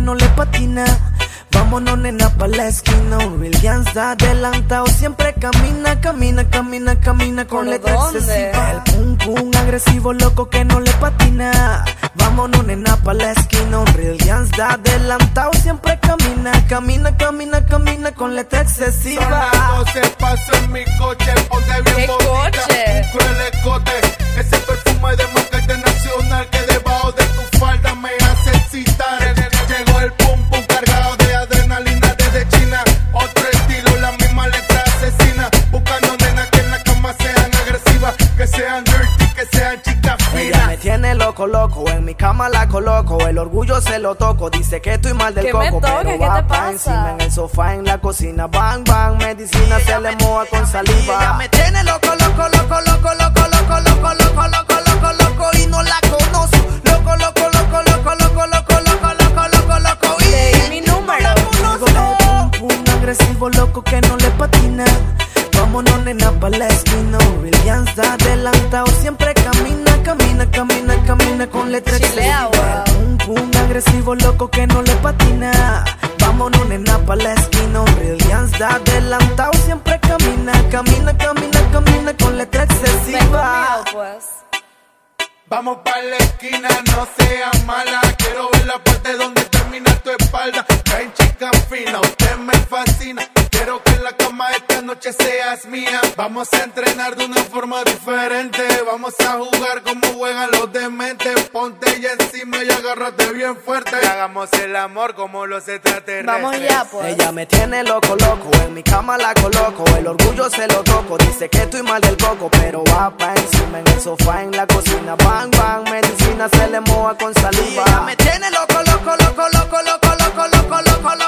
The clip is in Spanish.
no le patina. Vámonos nena pa' la esquina, un real gangsta adelantado siempre camina, camina, camina, camina con letra excesiva. El pum pum agresivo loco que no le patina. Vámonos nena pa' la esquina, un real gangsta adelantado siempre camina, camina, camina, camina con letra excesiva. Sonando se pasó en mi coche, ponte bien bonita, un cruel escote, ese perfume de marca internacional que debajo de tu falda me hace excitar. Llegó el pum pum cargado de adrenalina desde China, otro estilo, la misma letra asesina, buscando nenas que en la cama sean agresivas, que sean dirty, que sean chicas finas. Ella me tiene loco, loco, en mi cama la coloco, el orgullo se lo toco, dice que estoy mal del coco, pero va pa' encima en el sofá, en la cocina, bang, bang, medicina se le moja con saliva. Ella me tiene loco, loco, loco, loco, loco, loco, loco, loco, loco, loco, loco, y no la conozco, loco, loco, loco, loco, loco, loco, loco, loco, loco, loco, y mi número, no la conozco. Un agresivo loco que no le patina. Vámonos nena pa' la esquina, un real gangsta adelantado siempre camina, camina, camina, camina con letra excesiva. Un pum agresivo loco que no le patina. Vámonos nena pa' la esquina, un real gangsta adelantado siempre camina, camina, camina, camina con letra excesiva. Vamos pa' la esquina, no seas mala, quiero ver la parte donde termina tu espalda. Ven chica fina, usted me fascina, quiero que en la cama esta noche seas mía. Vamos a entrenar de una forma diferente, vamos a jugar como juegan los dementes. Ponte ella encima y agárrate bien fuerte, y hagamos el amor como los extraterrestres. Vamos ya pues. Ella me tiene loco, loco, en mi cama la coloco, el orgullo se lo toco, dice que estoy mal del coco, pero va pa' encima en el sofá, en la cocina, bang, bang, medicina se le moja con saliva. Ella me tiene loco, loco, loco, loco, loco, loco, loco, loco, loco.